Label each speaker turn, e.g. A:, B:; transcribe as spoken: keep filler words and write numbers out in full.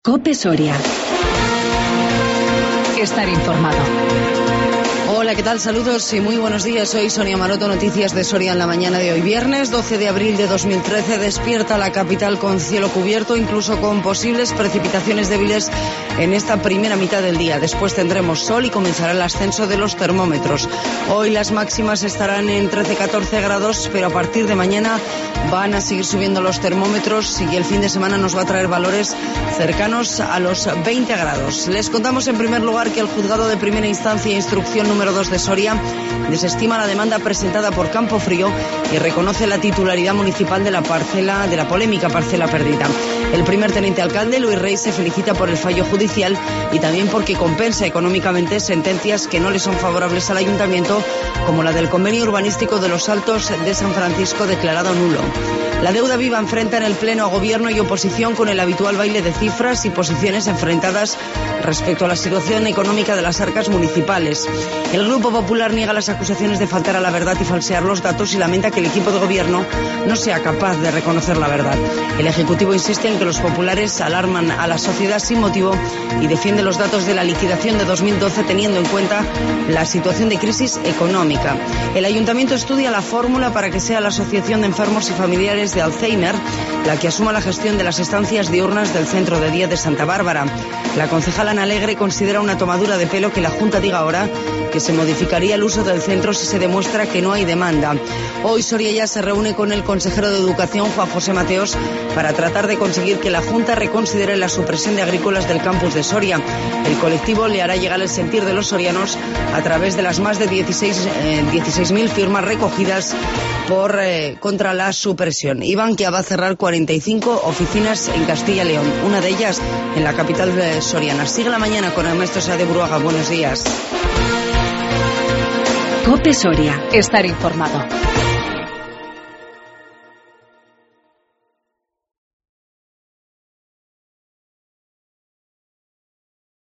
A: COPE Soria. Estar informado.
B: Hola, ¿qué tal? Saludos y muy buenos días. Soy Sonia Maroto, noticias de Soria en la mañana de hoy. Viernes doce de abril de dos mil trece, despierta la capital con cielo cubierto, incluso con posibles precipitaciones débiles en esta primera mitad del día. Después tendremos sol y comenzará el ascenso de los termómetros. Hoy las máximas estarán en trece a catorce grados, pero a partir de mañana van a seguir subiendo los termómetros y el fin de semana nos va a traer valores cercanos a los veinte grados. Les contamos en primer lugar que el Juzgado de Primera Instancia e Instrucción número dos de Soria desestima la demanda presentada por Campofrío y reconoce la titularidad municipal de la parcela, de la polémica parcela perdida. El primer teniente alcalde, Luis Rey, se felicita por el fallo judicial y también porque compensa económicamente sentencias que no le son favorables al ayuntamiento, como la del convenio urbanístico de los Altos de San Francisco declarado nulo. La deuda viva enfrenta en el Pleno a Gobierno y oposición con el habitual baile de cifras y posiciones enfrentadas respecto a la situación económica de las arcas municipales. El Grupo Popular niega las acusaciones de faltar a la verdad y falsear los datos y lamenta que el equipo de Gobierno no sea capaz de reconocer la verdad. El Ejecutivo insiste en que los populares alarman a la sociedad sin motivo y defiende los datos de la liquidación de dos mil doce teniendo en cuenta la situación de crisis económica. El Ayuntamiento estudia la fórmula para que sea la Asociación de Enfermos y Familiares de Alzheimer la que asuma la gestión de las estancias diurnas del Centro de Día de Santa Bárbara. La concejala Ana Alegre considera una tomadura de pelo que la Junta diga ahora que se modificaría el uso del centro si se demuestra que no hay demanda. Hoy Soria ya se reúne con el consejero de Educación, Juan José Mateos, para tratar de conseguir que la Junta reconsidere la supresión de agrícolas del campus de Soria. El colectivo le hará llegar el sentir de los sorianos a través de las más de dieciséis mil firmas recogidas por eh, contra la supresión. Ibankia va a cerrar cuarenta y cinco oficinas en Castilla y León, una de ellas en la capital eh, soriana. Sigue la mañana con el maestro Sade Buruaga. Buenos días.
A: COPE Soria. Estar informado.